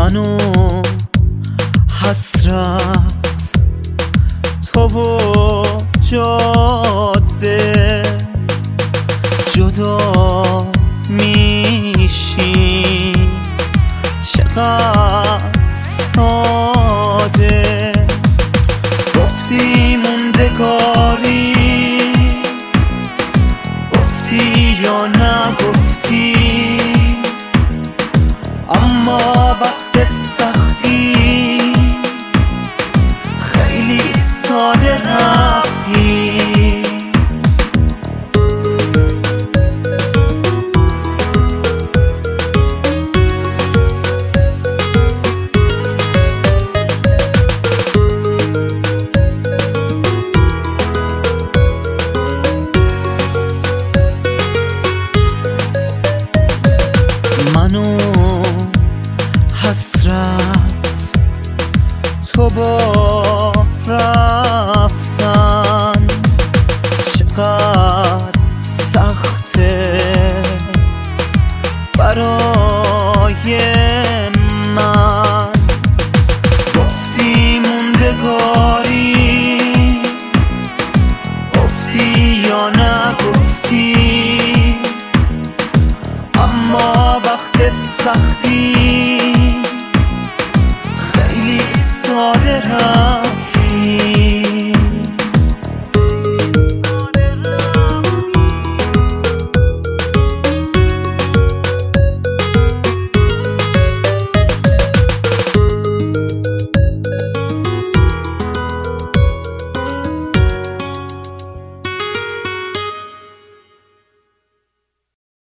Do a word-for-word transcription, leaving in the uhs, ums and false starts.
منو حسرت تو و جاده جدا میشی، چقدر ساده گفتی موندگاری، گفتی یا نگفتی، اما وقت سختی خیلی ساده رفتی. منو حسرت تو با رفتن چقدر سخته برای من، گفتی موندگاری، گفتی یا نگفتی، اما وقت سختی